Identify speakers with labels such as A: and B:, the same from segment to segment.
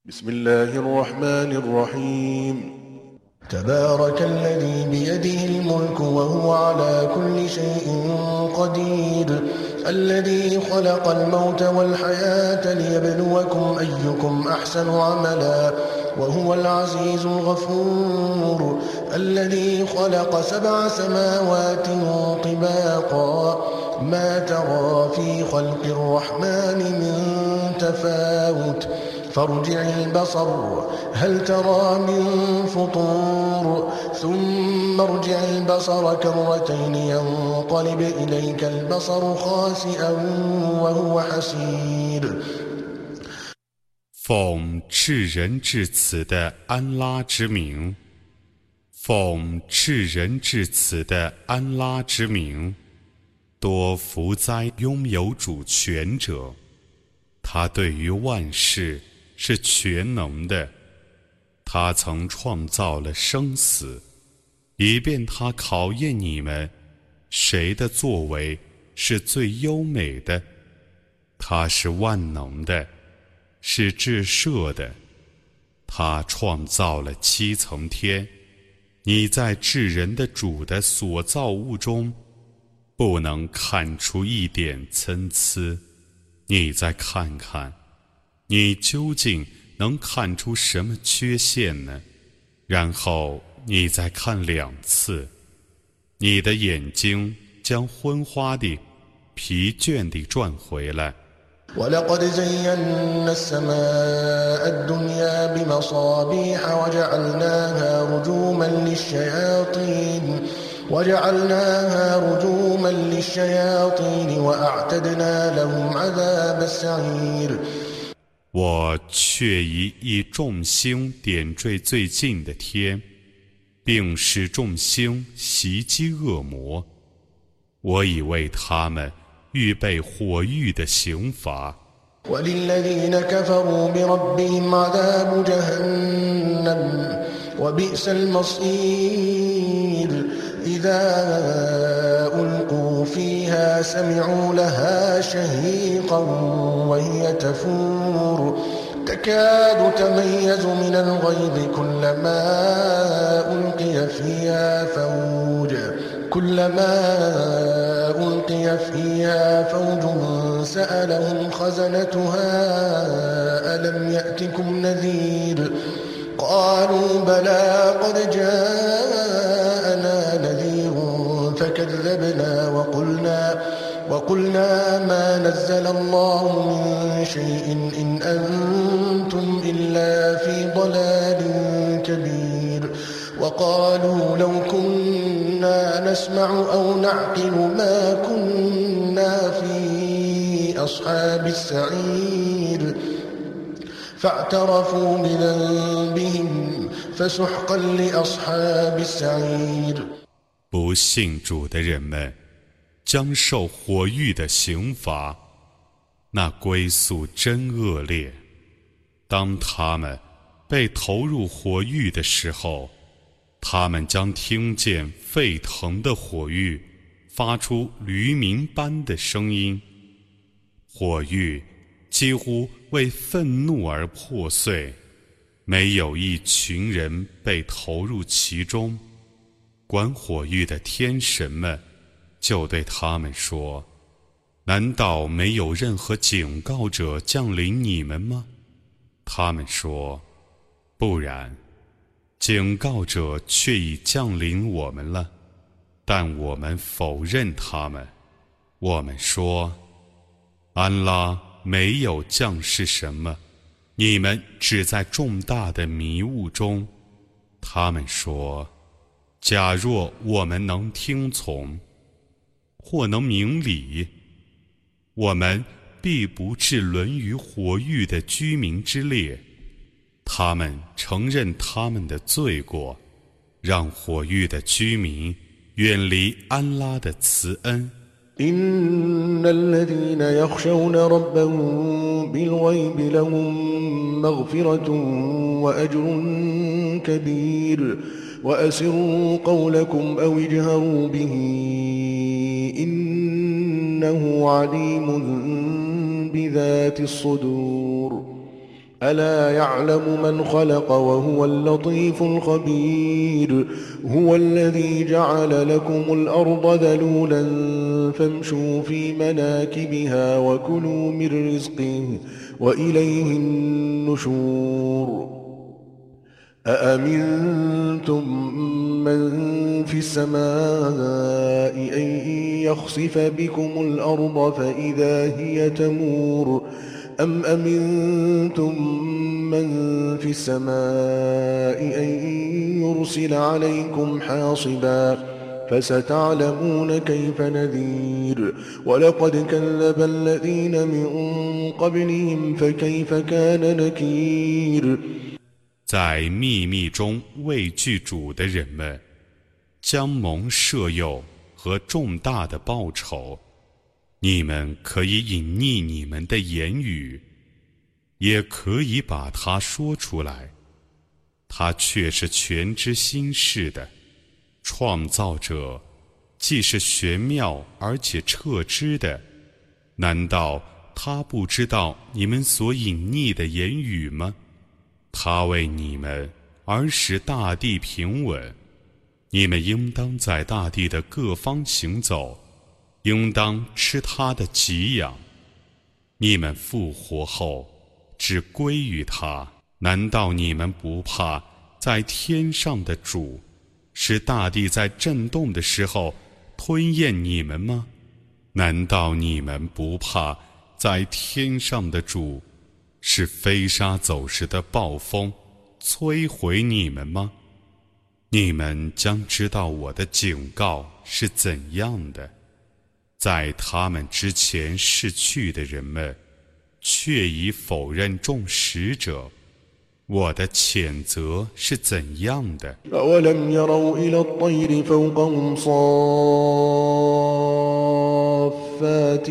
A: بسم الله الرحمن الرحيم
B: تبارك الذي بيده الملك وهو على كل شيء قدير الذي خلق الموت والحياة ليبلوكم أيكم أحسن عملا وهو العزيز الغفور الذي خلق 7 سماوات طباقا ما ترى في خلق الرحمن من تفاوت فارجع البصر هل ترى من فطور ثم ارجع البصر كرتين ينقلب إليك البصر خاسئا وهو حسير
C: 奉至仁至慈的安拉之名，奉至仁至慈的安拉之名，多福哉拥有主权者！他对于万事是全能的，他曾创造了生死，以便他考验你们，谁的作为是最优美的。他是万能的，是至赦的。他创造了7层天，你在至仁的主的所造物中，不能看出一点参差。你再看看，你究竟能看出什么缺陷呢？然后你再看2次，你的眼睛将昏花地、疲倦地转回来。
B: ولقد زينا السماء الدنيا بمصابيح وجعلناها رجوما للشياطين وأعتدنا لهم عذاب السعير
C: 我却以众星点缀最近的天，并使众星袭击恶魔。我已为他们预备火狱的刑罚。
B: وللذين كفروا بربهم عذاب جهنم وبئس المصير إذا ألقوا فيها سمعوا لها شهيقا وهي تفور تكاد تميز من الغيظ كلما ألقي فيها فوج سألهم خزنتها ألم يأتكم نذير قالوا بلى قد جاءنا نذير فكذبنا وقلنا ما نزل الله من شيء إن أنتم إلا في ضلال كبير وقالوا لو كنا نسمع أو نعقل ما كنا في أصحاب السعير فاعترفوا بذنبهم فسحقا لأصحاب السعير
C: 不信主的人们将受火狱的刑罚，那归宿真恶劣。当他们被投入火狱的时候，他们将听见沸腾的火狱发出驴鸣般的声音，火狱几乎为愤怒而破碎，没有一群人被投入其中。管火狱的天神们就对他们说：难道没有任何警告者降临你们吗？他们说：不然，警告者却已降临我们了，但我们否认他们。我们说：安拉没有降示什么，你们只在重大的迷雾中。他们说：假若我们能听从，或能明理，我们必不至沦于火狱的居民之列。他们承认他们的罪过，让火狱的居民远离安拉的慈恩。
B: إن الذين يخشون ربهم بالغيب لهم مغفرة وأجر كبير وأسروا قولكم أو اجهروا به إنه عليم بذات الصدور ألا يعلم من خلق وهو اللطيف الخبير هو الذي جعل لكم الأرض ذلولا فامشوا في مناكبها وكلوا من رزقه وإليه النشور أأمنتم من في السماء أن يخسف بكم الأرض فإذا هي تمور أم أمنتم من في السماء أن يرسل عليكم حاصبا فستعلمون كيف نذير ولقد كذب الذين من قبلهم فكيف كان نكير
C: 在秘密中畏惧主的人们，将蒙赦宥和重大的报酬。你们可以隐匿你们的言语，也可以把它说出来。他却是全知心事的创造者，既是玄妙而且彻知的。难道他不知道你们所隐匿的言语吗？他为你们而使大地平稳，你们应当在大地的各方行走，应当吃他的给养。你们复活后只归于他，难道你们不怕在天上的主使大地在震动的时候吞咽你们吗？难道你们不怕在天上的主是飞沙走石的暴风摧毁你们吗？你们将知道我的警告是怎样的。在他们之前逝去的人们，却已否认众使者，我的谴责是怎样的。
B: أولم يروا إلى الطير فوقهم صافات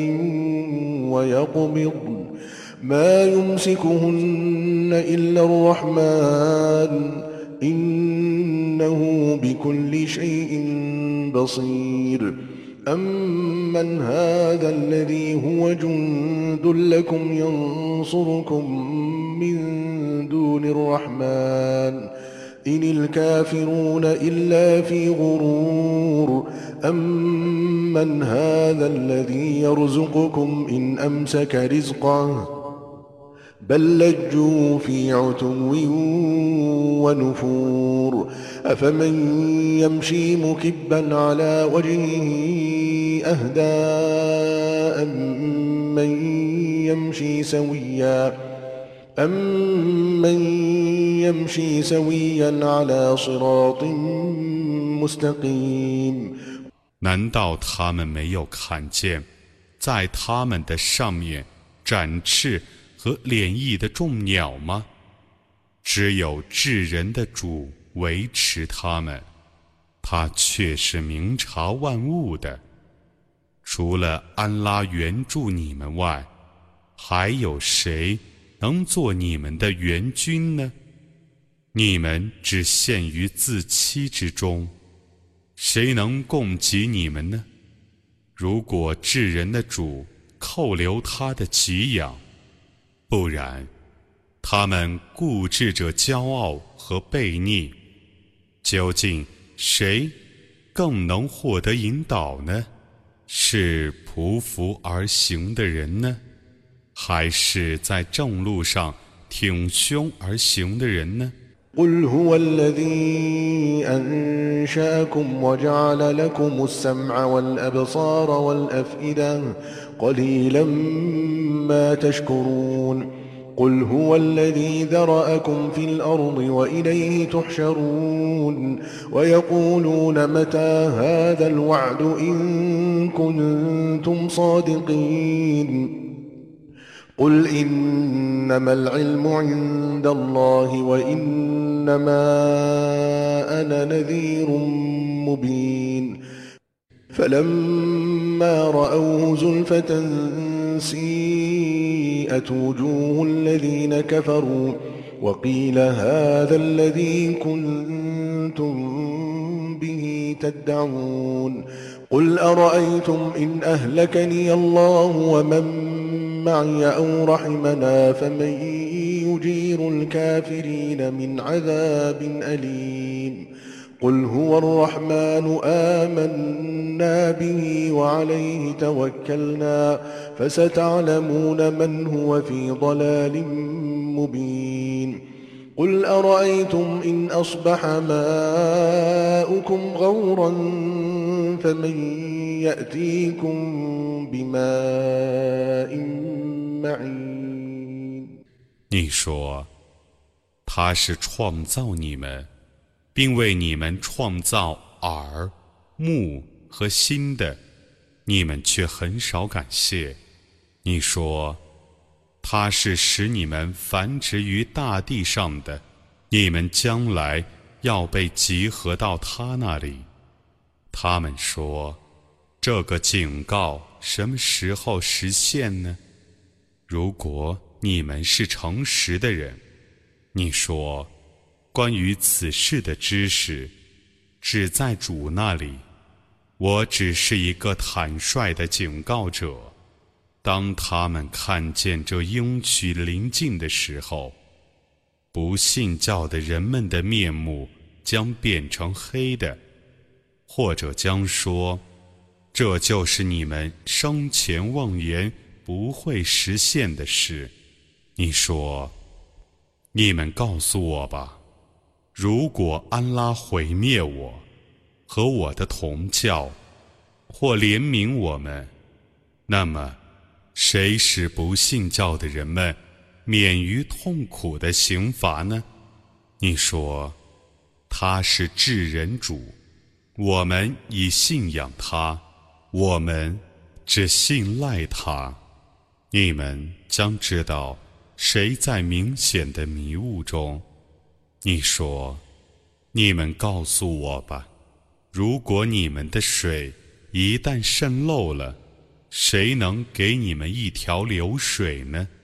B: ويقبضن ما يمسكهن إلا الرحمن إنه بكل شيء بصير أمن هذا الذي هو جند لكم ينصركم من دون الرحمن إن الكافرون إلا في غرور أمن هذا الذي يرزقكم إن أمسك رزقه بل لجوا في عتو ونفور أفمن يمشي مكبا على وجهه أهدى أمن يمشي سويا على صراط مستقيم
C: 难道他们没有看见在他们的上面展翅和敛翼的众鸟吗？只有至人的主维持他们，他却是明察万物的。除了安拉援助你们外，还有谁能做你们的援军呢？你们只陷于自欺之中，谁能供给你们呢？如果至人的主扣留他的给养，不然他们固执着骄傲和悖逆，究竟谁更能获得引导呢？是匍匐而行的人呢，还是在正路上挺胸而行的人呢？
B: قل هو الذي أنشأكم وجعل لكم السمع والأبصار والأفئدة قليلا ما تشكرون قل هو الذي ذرأكم في الأرض وإليه تحشرون ويقولون متى هذا الوعد إن كنتم صادقين قل إنما العلم عند الله وإنما أنا نذير مبين فلما رأوه زلفة سيئت وجوه الذين كفروا وقيل هذا الذي كنتم به تدعون قل أرأيتم إن أهلكني الله ومن معي أو رحمنا فمن يجيب وينذر الكافرين من عذاب أليم قل هو الرحمن آمنا به وعليه توكلنا فستعلمون من هو في ضلال مبين قل أرأيتم إن أصبح ماؤكم غورا فمن يأتيكم بماء معين
C: 你说，他是创造你们，并为你们创造耳、目和心的，你们却很少感谢。你说，他是使你们繁殖于大地上的，你们将来要被集合到他那里。他们说，这个警告什么时候实现呢？如果你们是诚实的人，你说，关于此事的知识只在主那里，我只是一个坦率的警告者。当他们看见这应许临近的时候，不信教的人们的面目将变成黑的，或者将说，这就是你们生前妄言不会实现的事。你说，你们告诉我吧，如果安拉毁灭我和我的同教，或怜悯我们，那么谁使不信教的人们免于痛苦的刑罚呢？你说，他是至人主，我们已信仰他，我们只信赖他。你们将知道谁在明显的迷雾中。你说，你们告诉我吧，如果你们的水一旦渗漏了，谁能给你们一条流水呢？